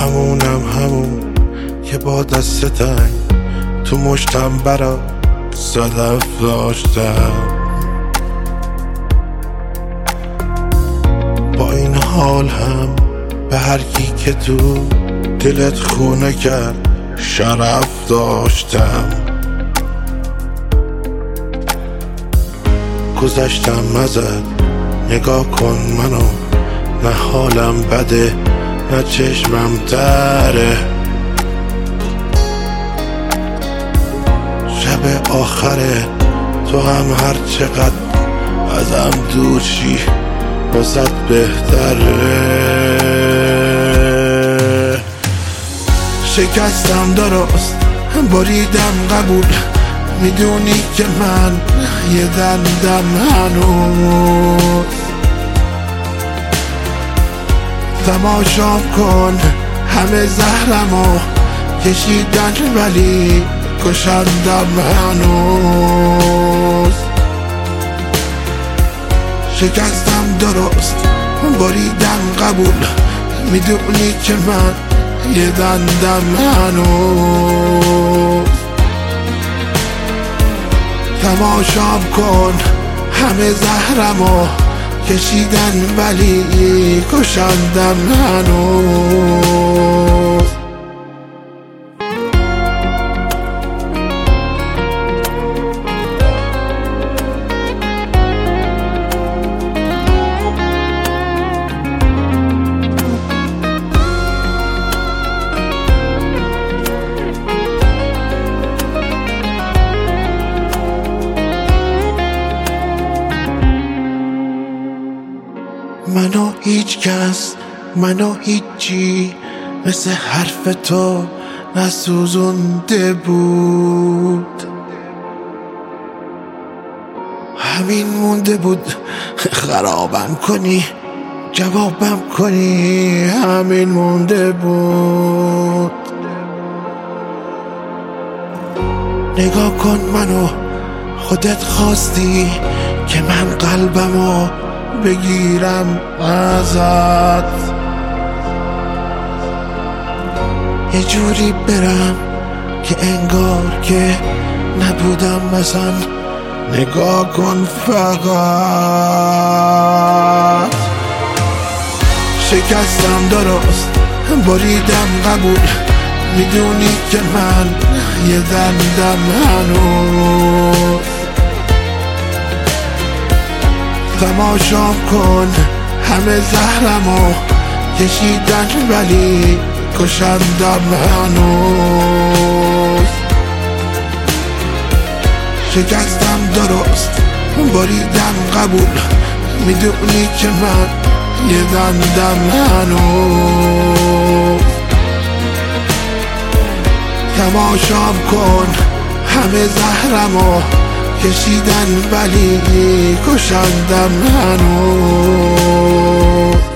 همون که با دست تنگ تو مشتم برا صدف داشتم. با این حال هم به هر کی که تو دلت خونه کرد شرف داشتم. گذشتم ازت نگاه کن منو، نه حالم بده نه چشمم تره. شب آخره تو هم هر چقدر ازم دور شی واسه بهتره. شکستم درست بریدم قبول، میدونی که من یه دندم هنوز. تماشا کن همه زهرمو کشیدن ولی کشندم هنوز. شکستم درست بریدم قبول، میدونی که من یه دندم هنوز. تماشا کن همه زهرمو کشیدن ولی کشندم هنوز. منو هیچ کس، منو هیچی مثل حرف تو نسوزونده بود. همین مونده بود خرابم کنی جوابم کنی، همین مونده بود. نگاه کن منو، خودت خواستی که من قلبمو بگیرم ازت، یه جوری برم که انگار که نبودم مثلا. نگاه کن فقط. شکستم درست بریدم قبول، میدونی که من یه دندم هنوز. تماشا کن همه زهرمو کشیدن ولی کشندم هنوز. شکستم درست بریدم قبول، میدونی که من یه دندم هنوز. تماشا کن همه زهرمو کشیدن ولی کشندم هنوز.